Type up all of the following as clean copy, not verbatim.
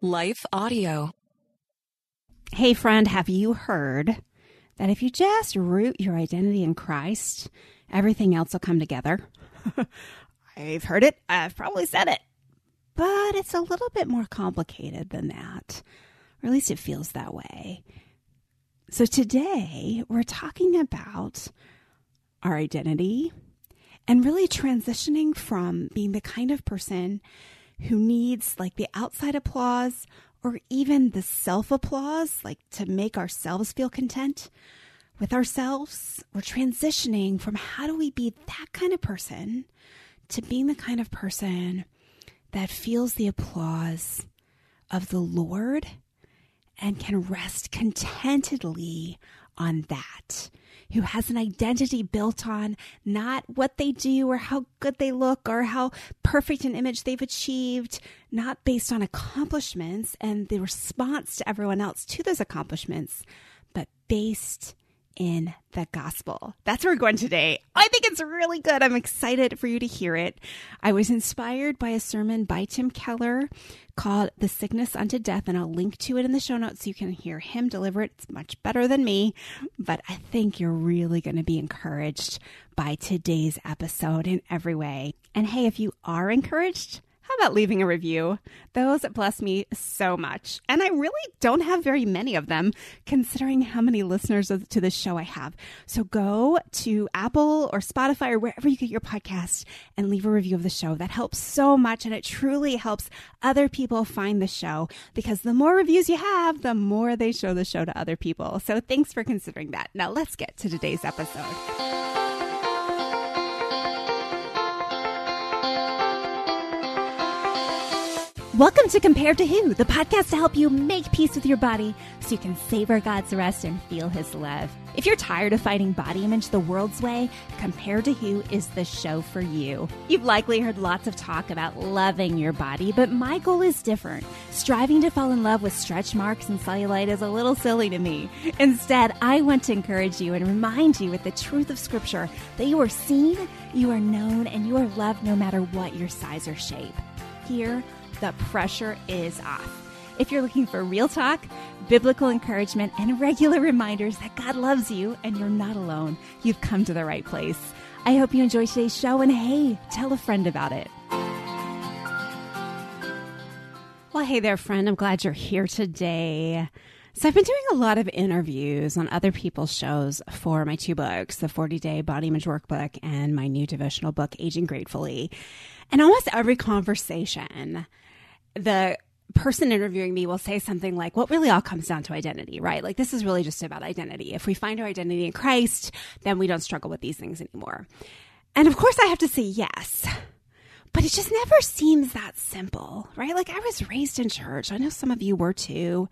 Life Audio. Hey friend, have you heard that if you just root your identity in Christ, everything else will come together? I've heard it. I've probably said it. But it's a little bit more complicated than that. Or at least it feels that way. So today we're talking about our identity and really transitioning from being the kind of person who needs like the outside applause or even the self-applause, like to make ourselves feel content with ourselves. We're transitioning from how do we be that kind of person to being the kind of person that feels the applause of the Lord and can rest contentedly on that. Who has an identity built on not what they do or how good they look or how perfect an image they've achieved, not based on accomplishments and the response to everyone else to those accomplishments, but based in the gospel. That's where we're going today. I think it's really good. I'm excited for you to hear it. I was inspired by a sermon by Tim Keller called The Sickness Unto Death, and I'll link to it in the show notes so you can hear him deliver it. It's much better than me, but I think you're really going to be encouraged by today's episode in every way. And hey, if you are encouraged, how about leaving a review? Those bless me so much. And I really don't have very many of them, considering how many listeners to this show I have. So go to Apple or Spotify or wherever you get your podcast and leave a review of the show. That helps so much, and it truly helps other people find the show, because the more reviews you have, the more they show the show to other people. So thanks for considering that. Now let's get to today's episode. Welcome to Compared to Who, the podcast to help you make peace with your body so you can savor God's rest and feel His love. If you're tired of fighting body image the world's way, Compared to Who is the show for you. You've likely heard lots of talk about loving your body, but my goal is different. Striving to fall in love with stretch marks and cellulite is a little silly to me. Instead, I want to encourage you and remind you with the truth of Scripture that you are seen, you are known, and you are loved no matter what your size or shape. Here, the pressure is off. If you're looking for real talk, biblical encouragement, and regular reminders that God loves you and you're not alone, you've come to the right place. I hope you enjoy today's show, and hey, tell a friend about it. Well, hey there, friend. I'm glad you're here today. So I've been doing a lot of interviews on other people's shows for my two books, the 40-Day Body Image Workbook and my new devotional book, Aging Gratefully. And almost every conversation, the person interviewing me will say something like, well, it really all comes down to identity, right? Like, this is really just about identity. If we find our identity in Christ, then we don't struggle with these things anymore. And of course I have to say yes, but it just never seems that simple, right? Like, I was raised in church. I know some of you were too.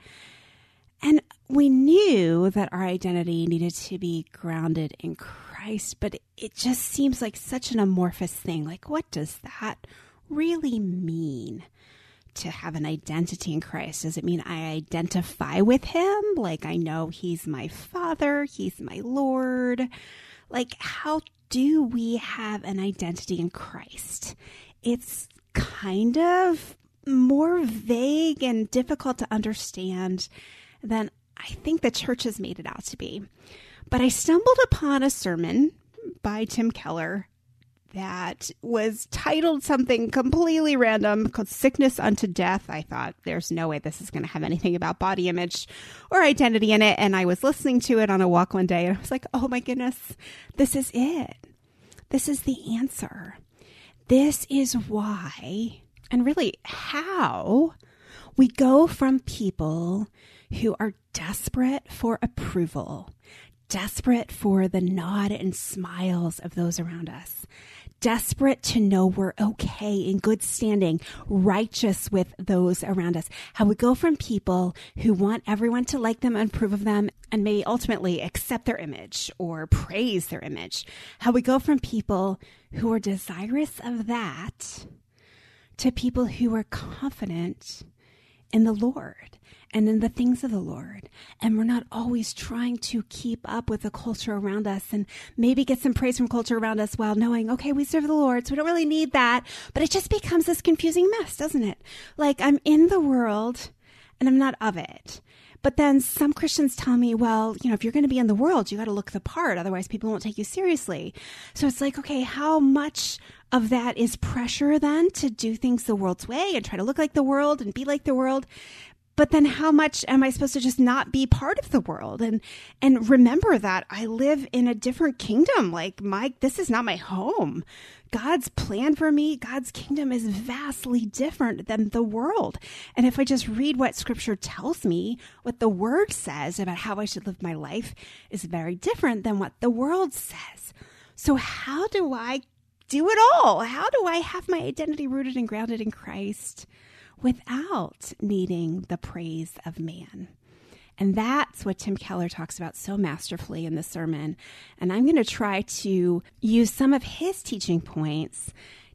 And we knew that our identity needed to be grounded in Christ, but it just seems like such an amorphous thing. Like, what does that really mean? To have an identity in Christ? Does it mean I identify with Him? Like, I know He's my Father, He's my Lord. Like, how do we have an identity in Christ? It's kind of more vague and difficult to understand than I think the church has made it out to be. But I stumbled upon a sermon by Tim Keller that was titled something completely random called Sickness Unto Death. I thought, there's no way this is going to have anything about body image or identity in it. And I was listening to it on a walk one day and I was like, oh my goodness, this is it. This is the answer. This is why, and really how, we go from people who are desperate for approval, desperate for the nod and smiles of those around us, desperate to know we're okay, in good standing, righteous with those around us. How we go from people who want everyone to like them and approve of them and maybe ultimately accept their image or praise their image. How we go from people who are desirous of that to people who are confident in the Lord and in the things of the Lord. And we're not always trying to keep up with the culture around us and maybe get some praise from culture around us while knowing, okay, we serve the Lord, so we don't really need that. But it just becomes this confusing mess, doesn't it? Like, I'm in the world, and I'm not of it. But then some Christians tell me, well, if you're going to be in the world, you got to look the part. Otherwise, people won't take you seriously. So it's like, okay, how much of that is pressure then to do things the world's way and try to look like the world and be like the world? But then how much am I supposed to just not be part of the world and remember that I live in a different kingdom? Like this is not my home. God's plan for me, God's kingdom is vastly different than the world. And if I just read what scripture tells me, what the word says about how I should live my life is very different than what the world says. So how do I do it all? How do I have my identity rooted and grounded in Christ without needing the praise of man? And that's what Tim Keller talks about so masterfully in the sermon. And I'm going to try to use some of his teaching points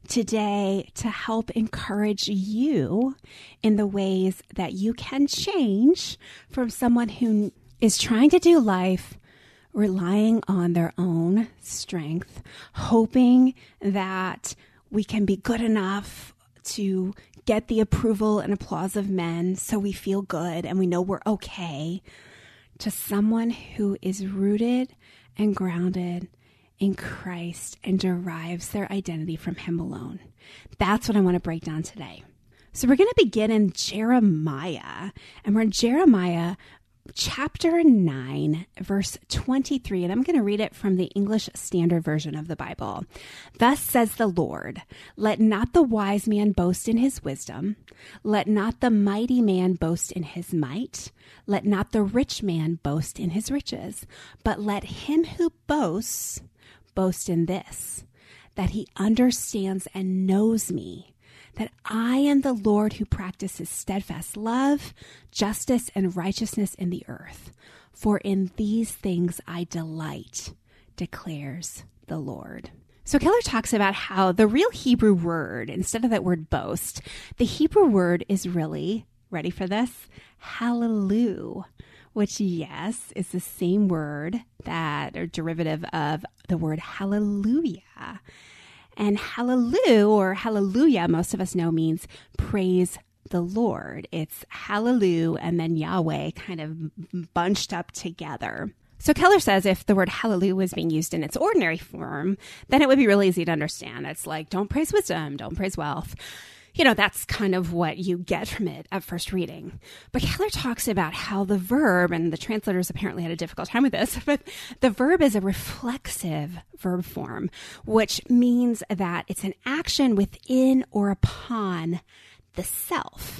today to help encourage you in the ways that you can change from someone who is trying to do life relying on their own strength, hoping that we can be good enough to get the approval and applause of men so we feel good and we know we're okay, to someone who is rooted and grounded in Christ and derives their identity from him alone. That's what I want to break down today. So we're going to begin in Jeremiah, and we're in Jeremiah chapter 9, verse 23, and I'm going to read it from the English Standard Version of the Bible. Thus says the Lord, let not the wise man boast in his wisdom, let not the mighty man boast in his might, let not the rich man boast in his riches, but let him who boasts boast in this, that he understands and knows me, that I am the Lord who practices steadfast love, justice, and righteousness in the earth. For in these things I delight, declares the Lord. So Keller talks about how the real Hebrew word, instead of that word boast, the Hebrew word is really, ready for this, hallelujah, which, yes, is the same word that, or derivative of the word hallelujah. And hallelujah, or hallelujah, most of us know means praise the Lord. It's hallelujah and then Yahweh kind of bunched up together. So Keller says if the word hallelujah was being used in its ordinary form, then it would be really easy to understand. It's like, don't praise wisdom, don't praise wealth. That's kind of what you get from it at first reading. But Keller talks about how the verb, and the translators apparently had a difficult time with this, but the verb is a reflexive verb form, which means that it's an action within or upon the self.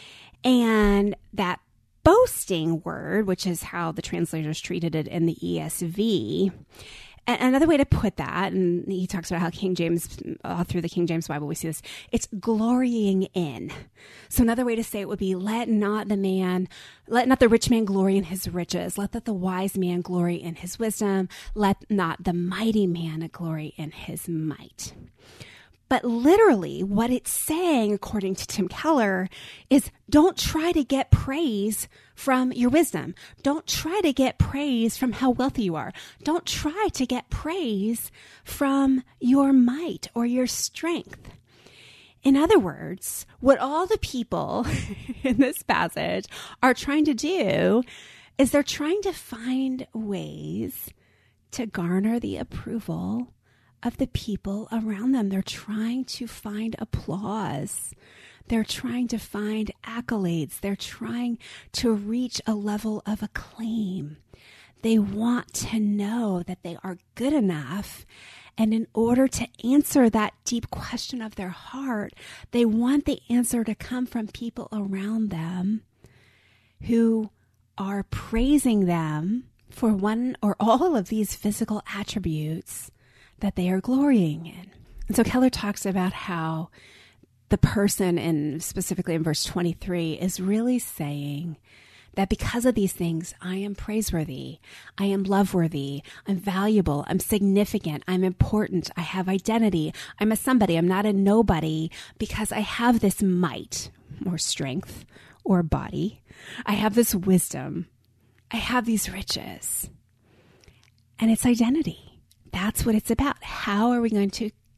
And that boasting word, which is how the translators treated it in the ESV, another way to put that, and he talks about how King James, through the King James Bible, we see this, it's glorying in. So another way to say it would be, let not the rich man glory in his riches. Let not the wise man glory in his wisdom. Let not the mighty man glory in his might. But literally what it's saying, according to Tim Keller, is don't try to get praise from your wisdom. Don't try to get praise from how wealthy you are. Don't try to get praise from your might or your strength. In other words, what all the people in this passage are trying to do is they're trying to find ways to garner the approval of the people around them. They're trying to find applause. They're trying to find accolades. They're trying to reach a level of acclaim. They want to know that they are good enough. And in order to answer that deep question of their heart, they want the answer to come from people around them who are praising them for one or all of these physical attributes that they are glorying in. And so Keller talks about how the person, and specifically in verse 23, is really saying that because of these things, I am praiseworthy, I am loveworthy, I'm valuable, I'm significant, I'm important, I have identity, I'm a somebody, I'm not a nobody, because I have this might or strength or body, I have this wisdom, I have these riches, and it's identity. That's what it's about. How are we going to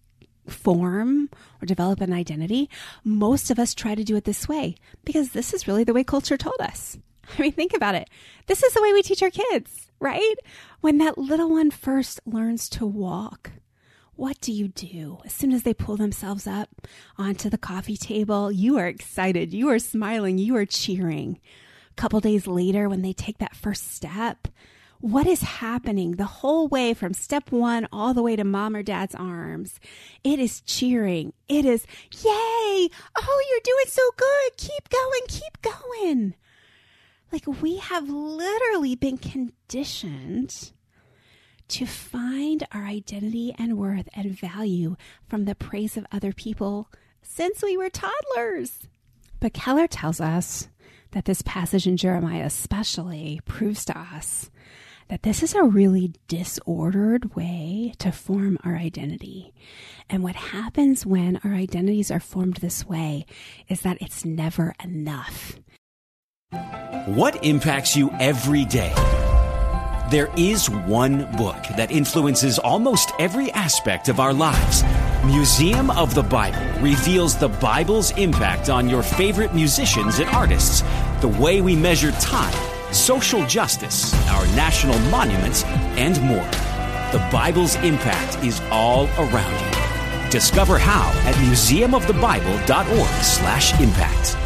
form or develop an identity, most of us try to do it this way because this is really the way culture told us. I mean, think about it. This is the way we teach our kids, right? When that little one first learns to walk, what do? As soon as they pull themselves up onto the coffee table, you are excited, you are smiling, you are cheering. A couple days later, when they take that first step, what is happening the whole way from step one all the way to mom or dad's arms? It is cheering. It is, yay! Oh, you're doing so good. Keep going, keep going. Like, we have literally been conditioned to find our identity and worth and value from the praise of other people since we were toddlers. But Keller tells us that this passage in Jeremiah especially proves to us that this is a really disordered way to form our identity. And what happens when our identities are formed this way is that it's never enough. What impacts you every day? There is one book that influences almost every aspect of our lives. Museum of the Bible reveals the Bible's impact on your favorite musicians and artists, the way we measure time, social justice, our national monuments, and more. The Bible's impact is all around you. Discover how at museumofthebible.org/impact.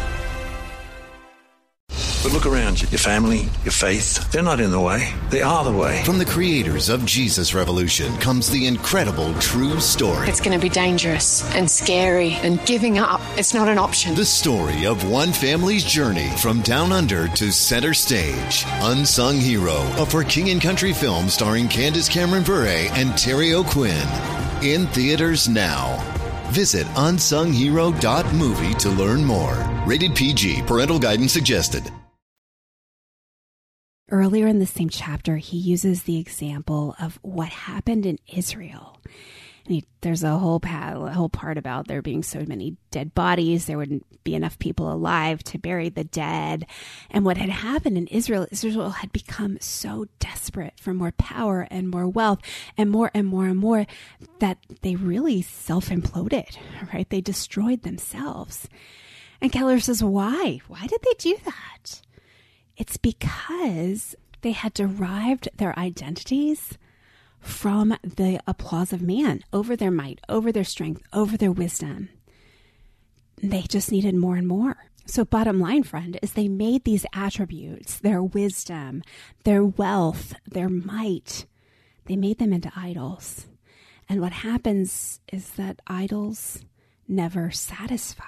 But look around you. Your family, your faith, they're not in the way. They are the way. From the creators of Jesus Revolution comes the incredible true story. It's going to be dangerous and scary, and giving up, it's not an option. The story of one family's journey from down under to center stage. Unsung Hero, a For King and Country film starring Candace Cameron Bure and Terry O'Quinn. In theaters now. Visit unsunghero.movie to learn more. Rated PG. Parental guidance suggested. Earlier in the same chapter, he uses the example of what happened in Israel. And there's a whole part about there being so many dead bodies. There wouldn't be enough people alive to bury the dead. And what had happened in Israel had become so desperate for more power and more wealth and more that they really self-imploded, right? They destroyed themselves. And Keller says, why? Why did they do that? It's because they had derived their identities from the applause of man over their might, over their strength, over their wisdom. They just needed more and more. So bottom line, friend, is they made these attributes, their wisdom, their wealth, their might, they made them into idols. And what happens is that idols never satisfy.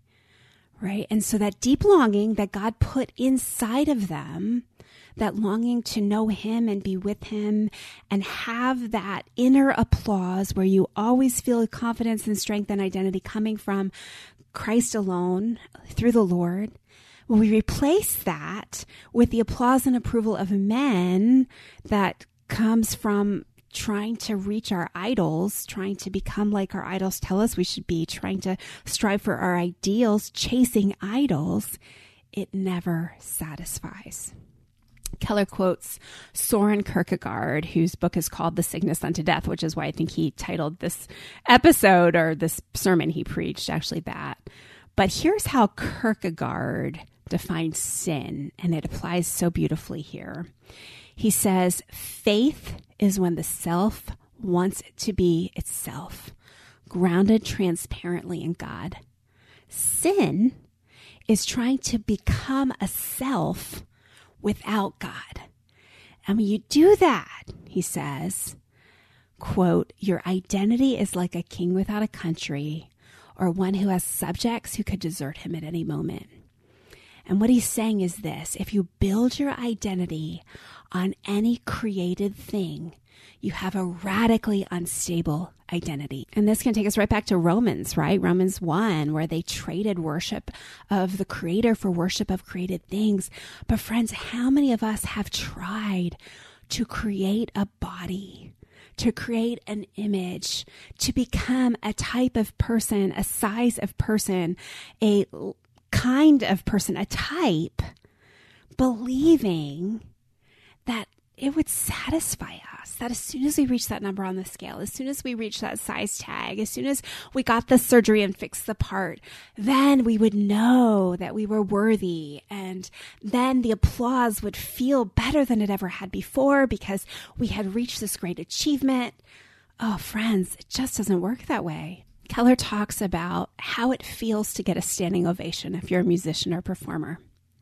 Right? And so that deep longing that God put inside of them, that longing to know him and be with him and have that inner applause where you always feel confidence and strength and identity coming from Christ alone through the Lord. When we replace that with the applause and approval of men that comes from trying to reach our idols, trying to become like our idols tell us we should be, trying to strive for our ideals, chasing idols, it never satisfies. Keller quotes Soren Kierkegaard, whose book is called The Sickness Unto Death, which is why I think he titled this episode or this sermon he preached actually that. But here's how Kierkegaard defines sin, and it applies so beautifully here. He says, faith is when the self wants it to be itself, grounded transparently in God. Sin is trying to become a self without God. And when you do that, he says, quote, your identity is like a king without a country, or one who has subjects who could desert him at any moment. And what he's saying is this: if you build your identity on any created thing, you have a radically unstable identity. And this can take us right back to Romans, right? Romans 1, where they traded worship of the Creator for worship of created things. But friends, how many of us have tried to create a body, to create an image, to become a type of person, a size of person, a kind of person, a type, believing that it would satisfy us that as soon as we reach that number on the scale, as soon as we reach that size tag, as soon as we got the surgery and fixed the part, then we would know that we were worthy. And then the applause would feel better than it ever had before because we had reached this great achievement. Oh, friends, it just doesn't work that way. Keller talks about how it feels to get a standing ovation if you're a musician or performer,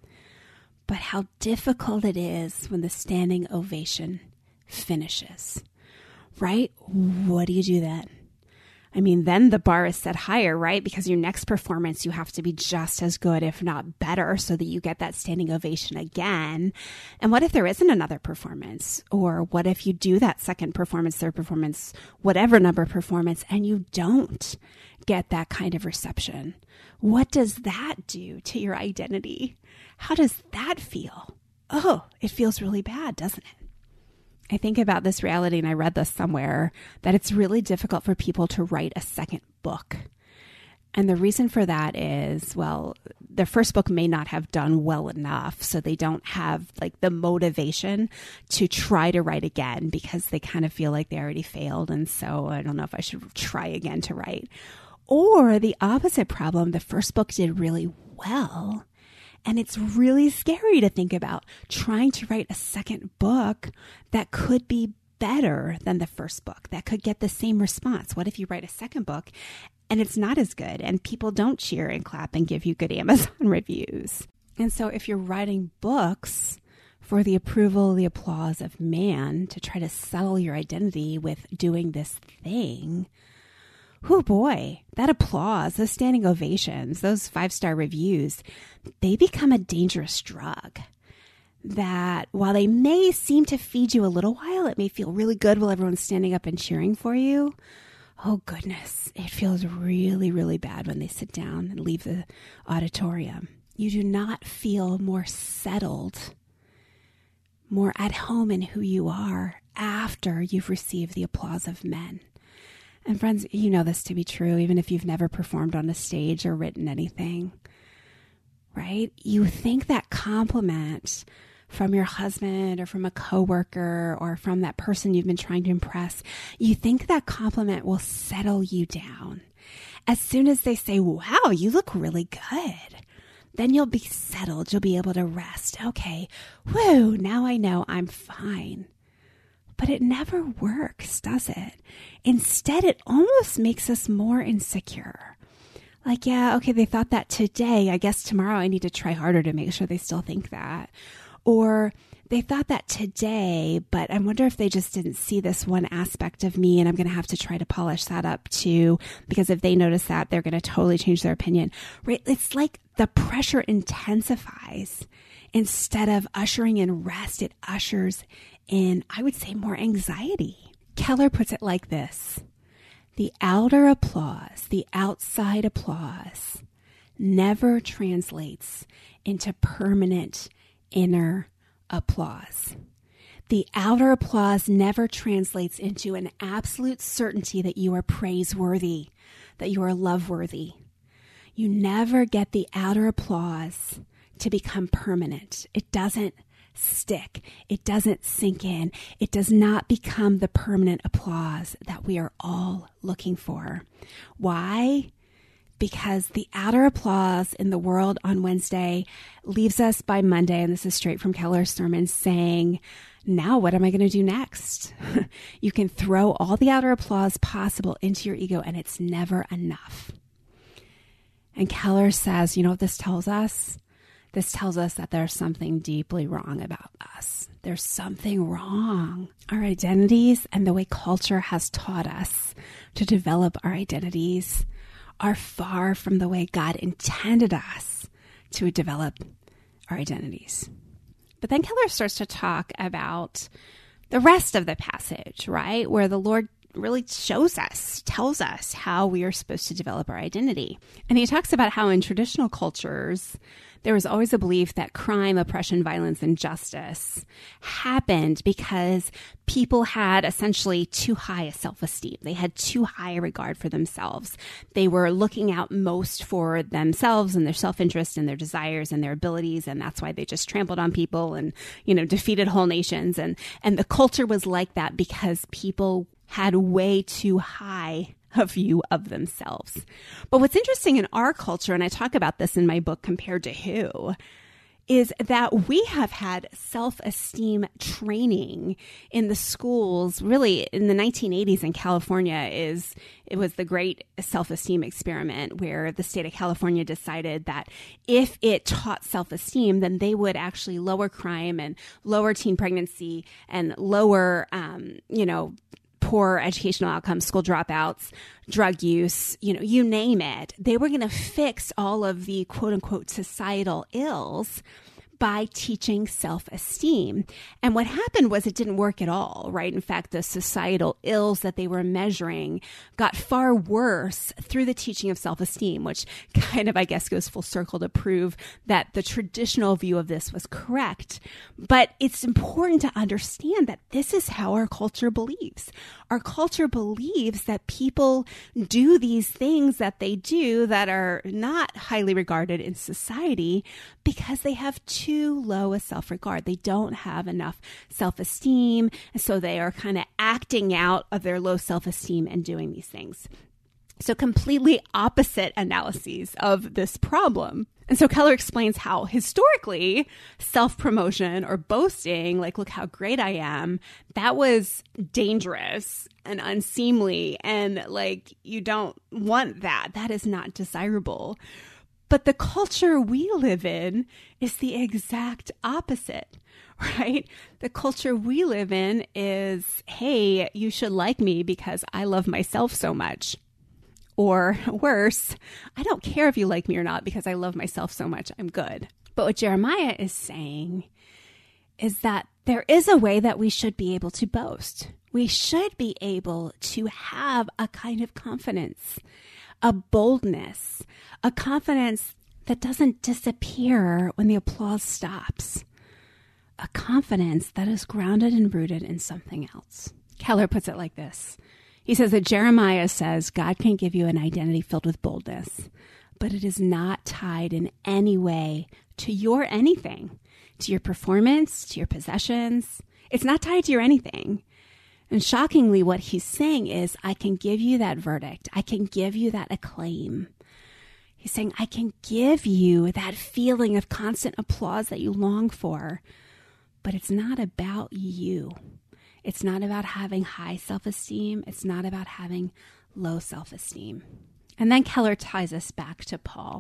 but how difficult it is when the standing ovation finishes, right? What do you do then? I mean, then the bar is set higher, right? Because your next performance, you have to be just as good, if not better, so that you get that standing ovation again. And what if there isn't another performance? Or what if you do that second performance, third performance, whatever number performance, and you don't get that kind of reception? What does that do to your identity? How does that feel? Oh, it feels really bad, doesn't it? I think about this reality, and I read this somewhere, that it's really difficult for people to write a second book. And the reason for that is, well, their first book may not have done well enough, so they don't have like the motivation to try to write again because they kind of feel like they already failed. And so I don't know if I should try again to write. Or the opposite problem, the first book did really well. And it's really scary to think about trying to write a second book that could be better than the first book, that could get the same response. What if you write a second book and it's not as good and people don't cheer and clap and give you good Amazon reviews? And so if you're writing books for the approval, the applause of man to try to settle your identity with doing this thing, oh boy, that applause, those standing ovations, those 5-star reviews, they become a dangerous drug that while they may seem to feed you a little while, it may feel really good while everyone's standing up and cheering for you. Oh goodness, it feels really, really bad when they sit down and leave the auditorium. You do not feel more settled, more at home in who you are after you've received the applause of men. And friends, you know this to be true, even if you've never performed on a stage or written anything, right? You think that compliment from your husband or from a coworker or from that person you've been trying to impress, you think that compliment will settle you down. As soon as they say, wow, you look really good, then you'll be settled. You'll be able to rest. Okay, whoo, now I know I'm fine. But it never works, does it? Instead, it almost makes us more insecure. Like, yeah, okay, they thought that today. I guess tomorrow I need to try harder to make sure they still think that. Or they thought that today, but I wonder if they just didn't see this one aspect of me and I'm going to have to try to polish that up too. Because if they notice that, they're going to totally change their opinion, right? It's like the pressure intensifies. Instead of ushering in rest, it ushers in, I would say, more anxiety. Keller puts it like this: the outer applause, the outside applause, never translates into permanent inner applause. The outer applause never translates into an absolute certainty that you are praiseworthy, that you are love-worthy. You never get the outer applause to become permanent. It doesn't stick. It doesn't sink in. It does not become the permanent applause that we are all looking for. Why? Because the outer applause in the world on Wednesday leaves us by Monday, and this is straight from Keller's sermon, saying, now what am I going to do next? You can throw all the outer applause possible into your ego, and it's never enough. And Keller says, you know what this tells us? This tells us that there's something deeply wrong about us. There's something wrong. Our identities and the way culture has taught us to develop our identities are far from the way God intended us to develop our identities. But then Keller starts to talk about the rest of the passage, right? Where the Lord really tells us how we are supposed to develop our identity. And he talks about how in traditional cultures, there was always a belief that crime, oppression, violence, and injustice happened because people had essentially too high a self-esteem. They had too high a regard for themselves. They were looking out most for themselves and their self-interest and their desires and their abilities. And that's why they just trampled on people and, defeated whole nations. And the culture was like that because people had way too high a view of themselves. But what's interesting in our culture, and I talk about this in my book, Compared to Who, is that we have had self-esteem training in the schools. Really, in the 1980s in California, it was the great self-esteem experiment where the state of California decided that if it taught self-esteem, then they would actually lower crime and lower teen pregnancy and lower, poor educational outcomes, school dropouts, drug use, you name it. They were going to fix all of the quote unquote societal ills by teaching self-esteem. And what happened was it didn't work at all, right? In fact, the societal ills that they were measuring got far worse through the teaching of self-esteem, which kind of, I guess, goes full circle to prove that the traditional view of this was correct. But it's important to understand that this is how our culture believes. Our culture believes that people do these things that they do that are not highly regarded in society because they have too low a self-regard. They don't have enough self-esteem. So they are kind of acting out of their low self-esteem and doing these things. So completely opposite analyses of this problem. And so Keller explains how historically self-promotion or boasting, like, look how great I am, that was dangerous and unseemly. And like, you don't want that. That is not desirable. But the culture we live in is the exact opposite, right? The culture we live in is, hey, you should like me because I love myself so much. Or worse, I don't care if you like me or not because I love myself so much. I'm good. But what Jeremiah is saying is that there is a way that we should be able to boast. We should be able to have a kind of confidence, a boldness, a confidence that doesn't disappear when the applause stops, a confidence that is grounded and rooted in something else. Keller puts it like this. He says that Jeremiah says God can give you an identity filled with boldness, but it is not tied in any way to your anything, to your performance, to your possessions. It's not tied to your anything. And shockingly, what he's saying is, I can give you that verdict. I can give you that acclaim. He's saying, I can give you that feeling of constant applause that you long for, but it's not about you. It's not about having high self-esteem. It's not about having low self-esteem. And then Keller ties us back to Paul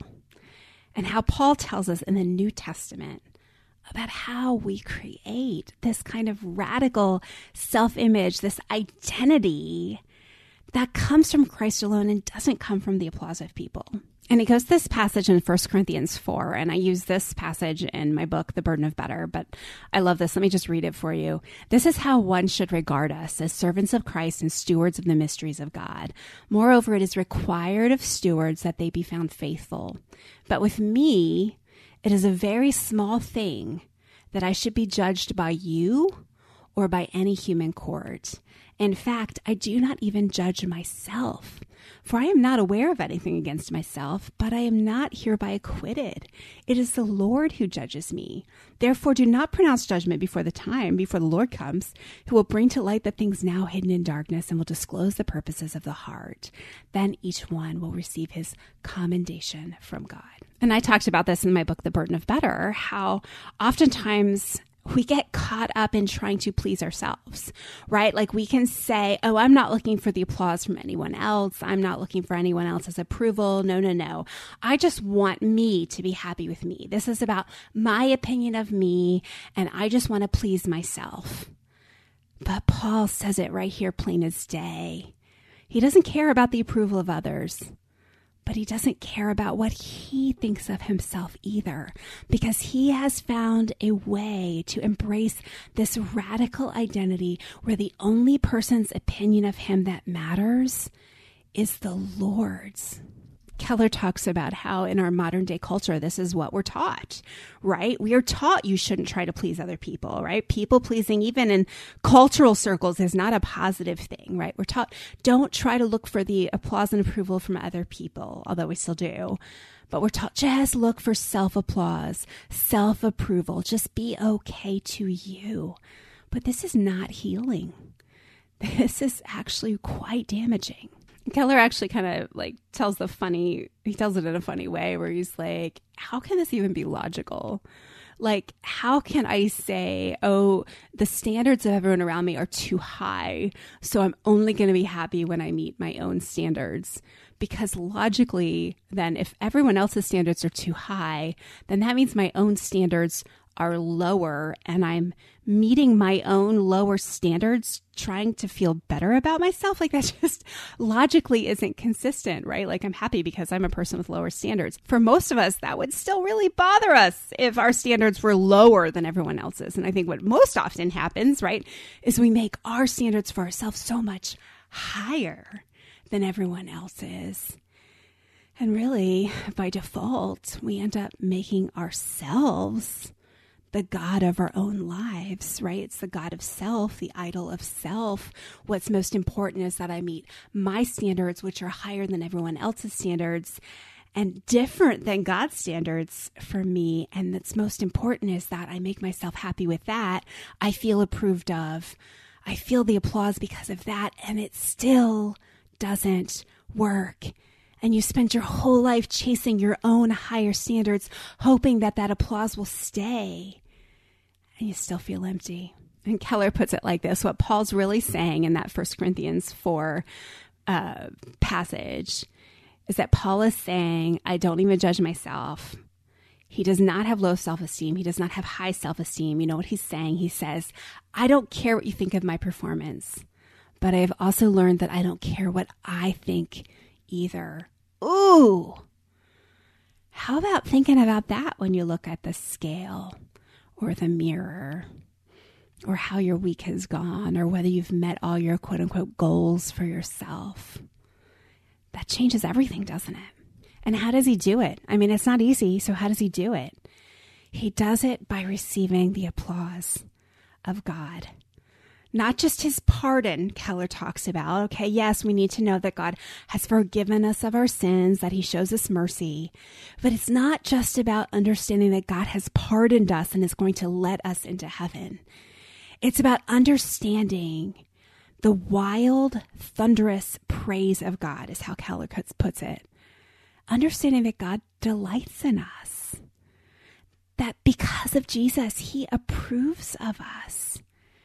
and how Paul tells us in the New Testament about how we create this kind of radical self-image, this identity that comes from Christ alone and doesn't come from the applause of people. And he goes this passage in 1 Corinthians 4, and I use this passage in my book, The Burden of Better, but I love this. Let me just read it for you. This is how one should regard us as servants of Christ and stewards of the mysteries of God. Moreover, it is required of stewards that they be found faithful. But with me, it is a very small thing that I should be judged by you or by any human court. In fact, I do not even judge myself, for I am not aware of anything against myself, but I am not hereby acquitted. It is the Lord who judges me. Therefore, do not pronounce judgment before the Lord comes, who will bring to light the things now hidden in darkness and will disclose the purposes of the heart. Then each one will receive his commendation from God. And I talked about this in my book, The Burden of Better, how oftentimes we get caught up in trying to please ourselves, right? Like we can say, oh, I'm not looking for the applause from anyone else. I'm not looking for anyone else's approval. No. I just want me to be happy with me. This is about my opinion of me, and I just want to please myself. But Paul says it right here, plain as day. He doesn't care about the approval of others, but he doesn't care about what he thinks of himself either, because he has found a way to embrace this radical identity where the only person's opinion of him that matters is the Lord's. Keller talks about how in our modern day culture, this is what we're taught, right? We are taught you shouldn't try to please other people, right? People pleasing, even in cultural circles, is not a positive thing, right? We're taught don't try to look for the applause and approval from other people, although we still do. But we're taught just look for self-applause, self-approval, just be okay to you. But this is not healing. This is actually quite damaging. Keller actually kind of tells it in a funny way where he's like, how can this even be logical? Like, how can I say, oh, the standards of everyone around me are too high, so I'm only going to be happy when I meet my own standards? Because logically, then if everyone else's standards are too high, then that means my own standards are lower, and I'm meeting my own lower standards, trying to feel better about myself. Like, that just logically isn't consistent, right? Like, I'm happy because I'm a person with lower standards. For most of us, that would still really bother us if our standards were lower than everyone else's. And I think what most often happens, right, is we make our standards for ourselves so much higher than everyone else's. And really, by default, we end up making ourselves the God of our own lives, right? It's the God of self, the idol of self. What's most important is that I meet my standards, which are higher than everyone else's standards and different than God's standards for me. And that's most important is that I make myself happy with that. I feel approved of. I feel the applause because of that. And it still doesn't work. And you spend your whole life chasing your own higher standards, hoping that that applause will stay. And you still feel empty. And Keller puts it like this. What Paul's really saying in that 1 Corinthians 4 passage is that Paul is saying, I don't even judge myself. He does not have low self-esteem. He does not have high self-esteem. You know what he's saying? He says, I don't care what you think of my performance, but I've also learned that I don't care what I think either. Ooh, how about thinking about that when you look at the scale or the mirror, or how your week has gone, or whether you've met all your quote unquote goals for yourself? That changes everything, doesn't it? And how does he do it? I mean, it's not easy. So how does he do it? He does it by receiving the applause of God. Not just his pardon, Keller talks about. Okay, yes, we need to know that God has forgiven us of our sins, that he shows us mercy. But it's not just about understanding that God has pardoned us and is going to let us into heaven. It's about understanding the wild, thunderous praise of God, is how Keller puts it. Understanding that God delights in us. That because of Jesus, he approves of us.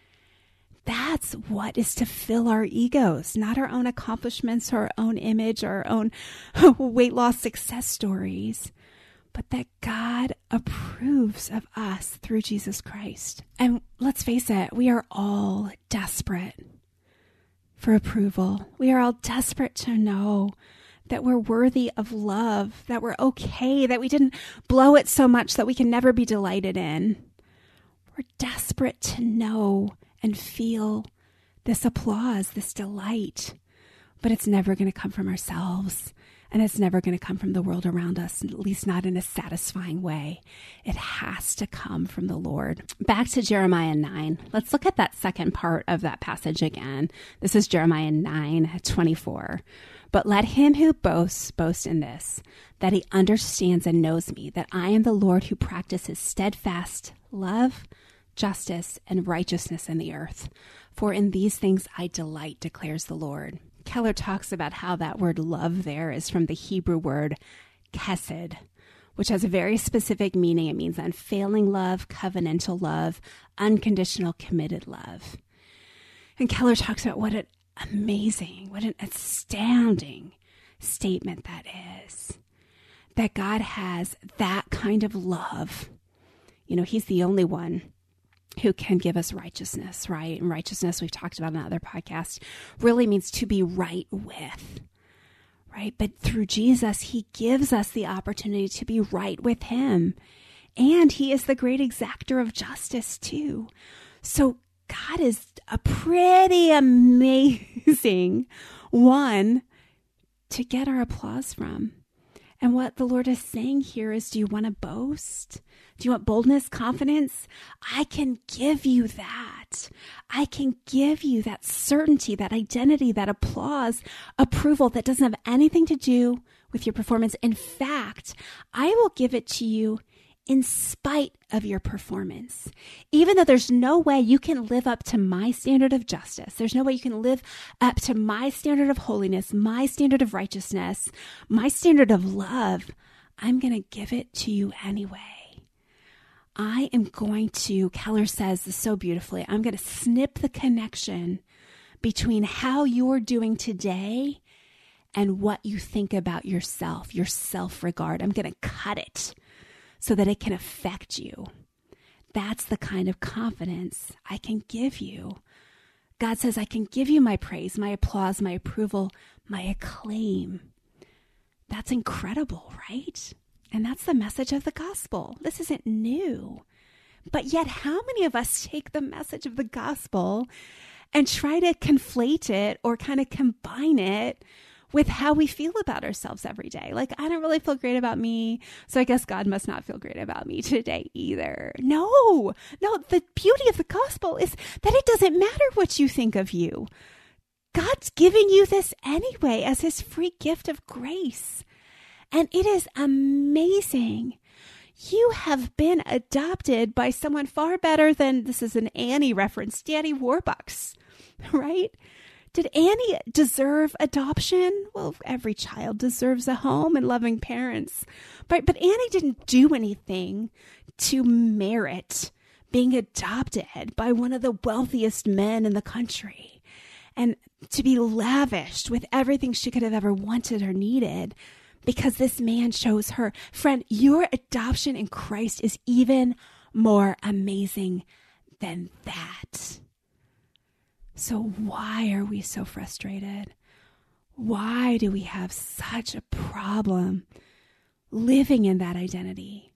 That's what is to fill our egos, not our own accomplishments, or our own image, or our own weight loss success stories, but that God approves of us through Jesus Christ. And let's face it, we are all desperate for approval. We are all desperate to know that we're worthy of love, that we're okay, that we didn't blow it so much that we can never be delighted in. We're desperate to know and feel this applause, this delight. But it's never going to come from ourselves. And it's never going to come from the world around us, at least not in a satisfying way. It has to come from the Lord. Back to Jeremiah 9. Let's look at that second part of that passage again. This is Jeremiah 9:24. But let him who boasts, boast in this, that he understands and knows me, that I am the Lord who practices steadfast love, justice, and righteousness in the earth. For in these things I delight, declares the Lord. Keller talks about how that word love there is from the Hebrew word chesed, which has a very specific meaning. It means unfailing love, covenantal love, unconditional, committed love. And Keller talks about what an amazing, what an astounding statement that is. That God has that kind of love. You know, he's the only one who can give us righteousness, right? And righteousness, we've talked about in other podcasts, really means to be right with, right? But through Jesus, he gives us the opportunity to be right with him. And he is the great exactor of justice too. So God is a pretty amazing one to get our applause from. And what the Lord is saying here is, do you want to boast? Do you want boldness, confidence? I can give you that. I can give you that certainty, that identity, that applause, approval that doesn't have anything to do with your performance. In fact, I will give it to you in spite of your performance. Even though there's no way you can live up to my standard of justice, there's no way you can live up to my standard of holiness, my standard of righteousness, my standard of love, I'm going to give it to you anyway. I am going to, Keller says this so beautifully, I'm going to snip the connection between how you're doing today and what you think about yourself, your self-regard. I'm going to cut it so that it can affect you. That's the kind of confidence I can give you. God says, I can give you my praise, my applause, my approval, my acclaim. That's incredible, right? And that's the message of the gospel. This isn't new. But yet, how many of us take the message of the gospel and try to conflate it or kind of combine it with how we feel about ourselves every day? Like, I don't really feel great about me, so I guess God must not feel great about me today either. No, the beauty of the gospel is that it doesn't matter what you think of you. God's giving you this anyway as his free gift of grace. And it is amazing. You have been adopted by someone far better than, this is an Annie reference, Daddy Warbucks, right? Did Annie deserve adoption? Well, every child deserves a home and loving parents. But Annie didn't do anything to merit being adopted by one of the wealthiest men in the country and to be lavished with everything she could have ever wanted or needed because this man chose her. Friend, your adoption in Christ is even more amazing than that. So why are we so frustrated? Why do we have such a problem living in that identity?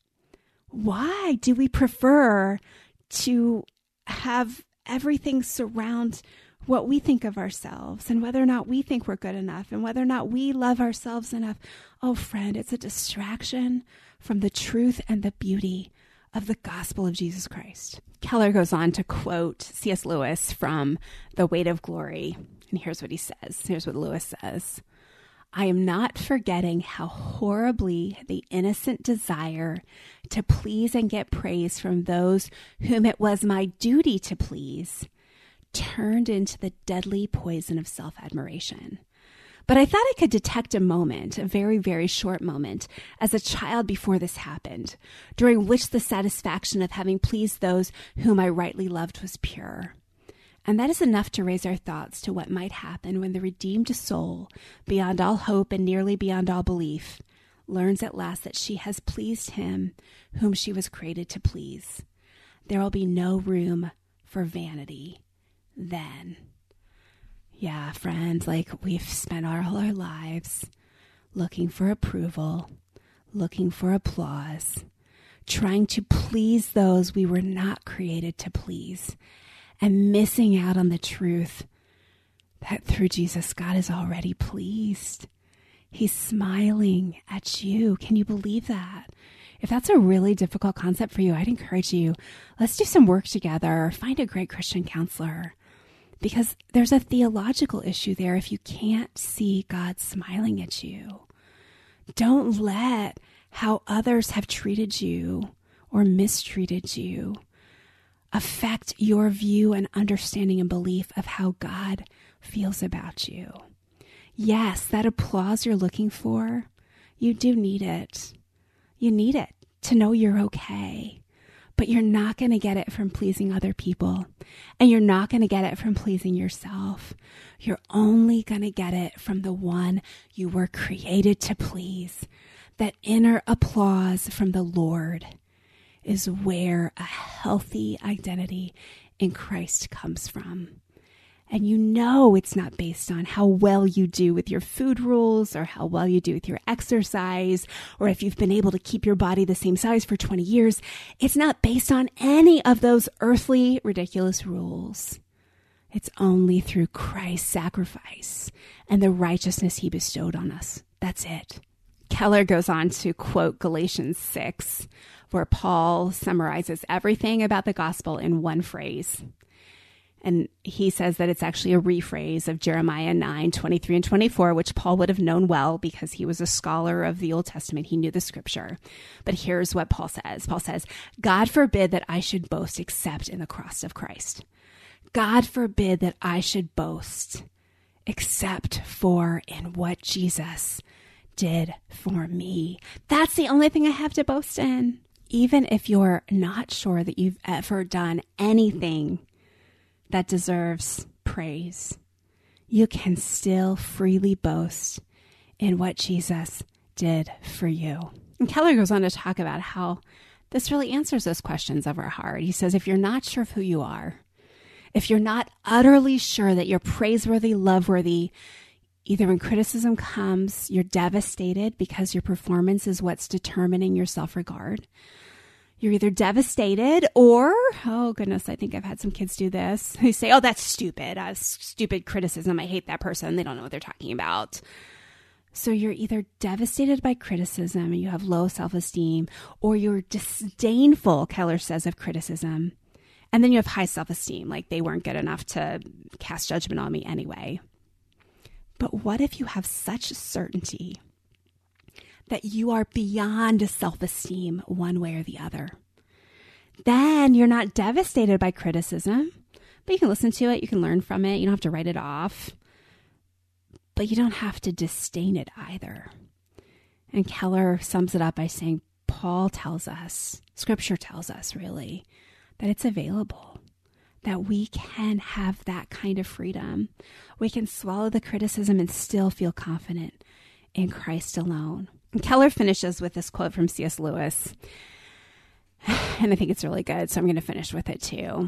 Why do we prefer to have everything surround what we think of ourselves and whether or not we think we're good enough and whether or not we love ourselves enough? Oh, friend, it's a distraction from the truth and the beauty of the gospel of Jesus Christ. Keller goes on to quote C.S. Lewis from The Weight of Glory. And here's what he says. Here's what Lewis says. I am not forgetting how horribly the innocent desire to please and get praise from those whom it was my duty to please turned into the deadly poison of self-admiration. But I thought I could detect a moment, a very, very short moment, as a child before this happened, during which the satisfaction of having pleased those whom I rightly loved was pure. And that is enough to raise our thoughts to what might happen when the redeemed soul, beyond all hope and nearly beyond all belief, learns at last that she has pleased him whom she was created to please. There will be no room for vanity then. Yeah, friends, like we've spent all our lives looking for approval, looking for applause, trying to please those we were not created to please, and missing out on the truth that through Jesus, God is already pleased. He's smiling at you. Can you believe that? If that's a really difficult concept for you, I'd encourage you, let's do some work together. Find a great Christian counselor. Because there's a theological issue there if you can't see God smiling at you. Don't let how others have treated you or mistreated you affect your view and understanding and belief of how God feels about you. Yes, that applause you're looking for, you do need it. You need it to know you're okay. But you're not going to get it from pleasing other people. And you're not going to get it from pleasing yourself. You're only going to get it from the one you were created to please. That inner applause from the Lord is where a healthy identity in Christ comes from. And you know it's not based on how well you do with your food rules or how well you do with your exercise or if you've been able to keep your body the same size for 20 years. It's not based on any of those earthly, ridiculous rules. It's only through Christ's sacrifice and the righteousness he bestowed on us. That's it. Keller goes on to quote Galatians 6, where Paul summarizes everything about the gospel in one phrase. And he says that it's actually a rephrase of Jeremiah 9:23 and 24, which Paul would have known well because he was a scholar of the Old Testament. He knew the scripture. But here's what Paul says. Paul says, God forbid that I should boast except in the cross of Christ. God forbid that I should boast except for in what Jesus did for me. That's the only thing I have to boast in. Even if you're not sure that you've ever done anything that deserves praise, you can still freely boast in what Jesus did for you. And Keller goes on to talk about how this really answers those questions of our heart. He says, if you're not sure of who you are, if you're not utterly sure that you're praiseworthy, loveworthy, either when criticism comes, you're devastated because your performance is what's determining your self-regard. You're either devastated or, oh goodness, I think I've had some kids do this. They say, oh, that's stupid. Stupid criticism. I hate that person. They don't know what they're talking about. So you're either devastated by criticism and you have low self-esteem, or you're disdainful, Keller says, of criticism. And then you have high self-esteem, like they weren't good enough to cast judgment on me anyway. But what if you have such certainty that you are beyond self-esteem one way or the other? Then you're not devastated by criticism, but you can listen to it, you can learn from it, you don't have to write it off, but you don't have to disdain it either. And Keller sums it up by saying, Paul tells us, Scripture tells us really, that it's available, that we can have that kind of freedom. We can swallow the criticism and still feel confident in Christ alone. And Keller finishes with this quote from C.S. Lewis, and I think it's really good, so I'm going to finish with it too.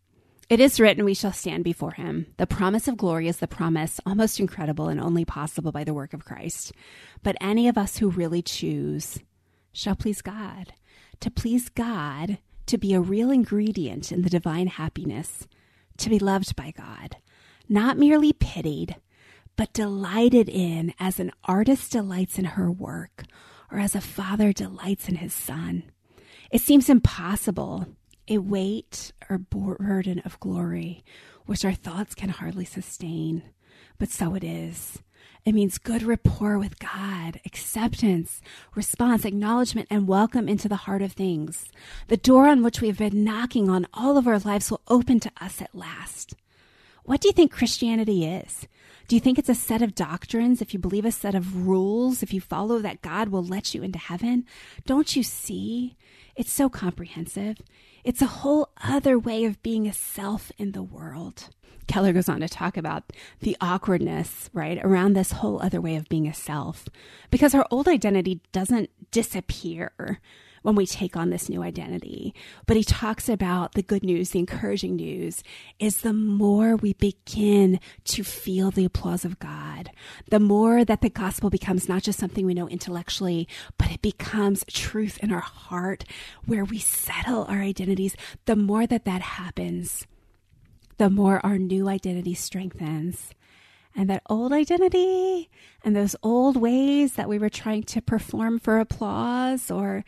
It is written, we shall stand before him. The promise of glory is the promise, almost incredible and only possible by the work of Christ. But any of us who really choose shall please God. To please God, to be a real ingredient in the divine happiness, to be loved by God, not merely pitied, but delighted in as an artist delights in her work, or as a father delights in his son. It seems impossible, a weight or burden of glory, which our thoughts can hardly sustain, but so it is. It means good rapport with God, acceptance, response, acknowledgement, and welcome into the heart of things. The door on which we have been knocking on all of our lives will open to us at last. What do you think Christianity is? Do you think it's a set of doctrines? If you believe a set of rules, if you follow that, God will let you into heaven? Don't you see? It's so comprehensive. It's a whole other way of being a self in the world. Keller goes on to talk about the awkwardness, right, around this whole other way of being a self, because our old identity doesn't disappear when we take on this new identity. But he talks about the good news, the encouraging news, is the more we begin to feel the applause of God, the more that the gospel becomes not just something we know intellectually, but it becomes truth in our heart where we settle our identities. The more that happens, the more our new identity strengthens. And that old identity and those old ways that we were trying to perform for applause or,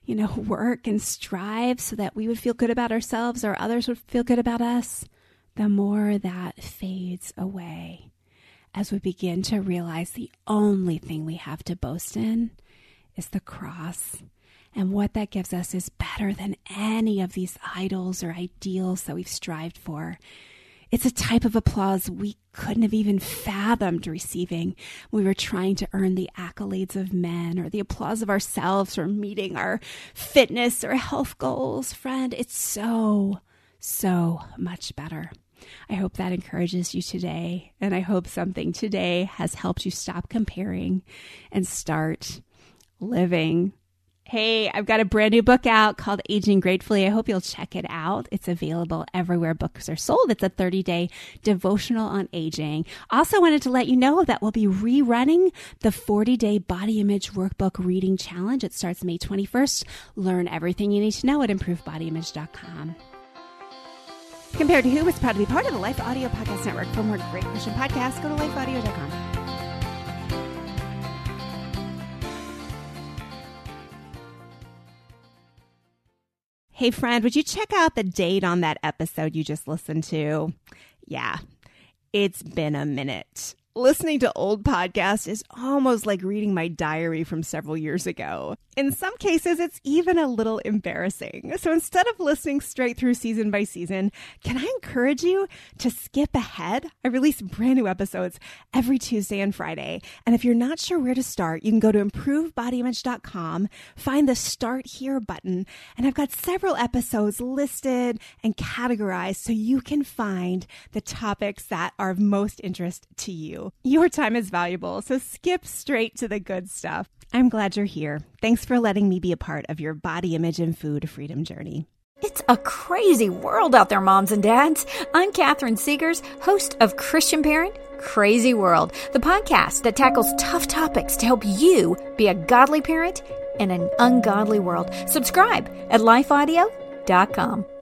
work and strive so that we would feel good about ourselves or others would feel good about us, the more that fades away as we begin to realize the only thing we have to boast in is the cross. And what that gives us is better than any of these idols or ideals that we've strived for. It's a type of applause we couldn't have even fathomed receiving when we were trying to earn the accolades of men or the applause of ourselves or meeting our fitness or health goals. Friend, it's so much better. I hope that encourages you today, and I hope something today has helped you stop comparing and start living Hey, I've got a brand new book out called Aging Gratefully. I hope you'll check it out. It's available everywhere books are sold. It's a 30-day devotional on aging. Also wanted to let you know that we'll be rerunning the 40-day body image workbook reading challenge. It starts May 21st. Learn everything you need to know at improvedbodyimage.com. Compared to Who is proud to be part of the Life Audio Podcast Network. For more great Christian podcasts, go to lifeaudio.com. Hey friend, would you check out the date on that episode you just listened to? Yeah, it's been a minute. Listening to old podcasts is almost like reading my diary from several years ago. In some cases, it's even a little embarrassing. So instead of listening straight through season by season, can I encourage you to skip ahead? I release brand new episodes every Tuesday and Friday. And if you're not sure where to start, you can go to improvedbodyimage.com, find the Start Here button, and I've got several episodes listed and categorized so you can find the topics that are of most interest to you. Your time is valuable, so skip straight to the good stuff. I'm glad you're here. Thanks for letting me be a part of your body image and food freedom journey. It's a crazy world out there, moms and dads. I'm Catherine Segars, host of Christian Parent Crazy World, the podcast that tackles tough topics to help you be a godly parent in an ungodly world. Subscribe at lifeaudio.com.